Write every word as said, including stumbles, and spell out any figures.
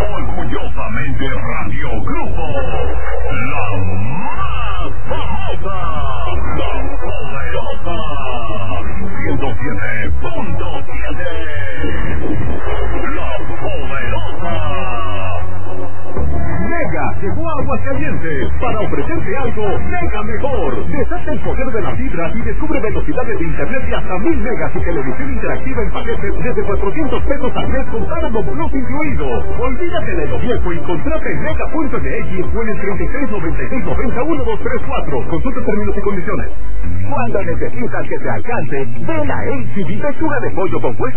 Orgullosamente Radio Grupo, la más famosa, la poderosa, ciento siete punto siete, la poderosa. Mega llegó a Aguascalientes para ofrecerte algo mega mejor. Desata el poder de las fibras y descubre velocidades de internet de hasta mil megas y televisión interactiva en paquetes desde cuatrocientos pesos al mes con Paramount Plus incluido. Olvídate de lo viejo y contrata en mega punto m x o en el treinta y seis noventa y seis noventa uno dos tres cuatro. Consulta términos y condiciones. Cuando necesitas que te alcance, ven a H B, pechuga de pollo compuesta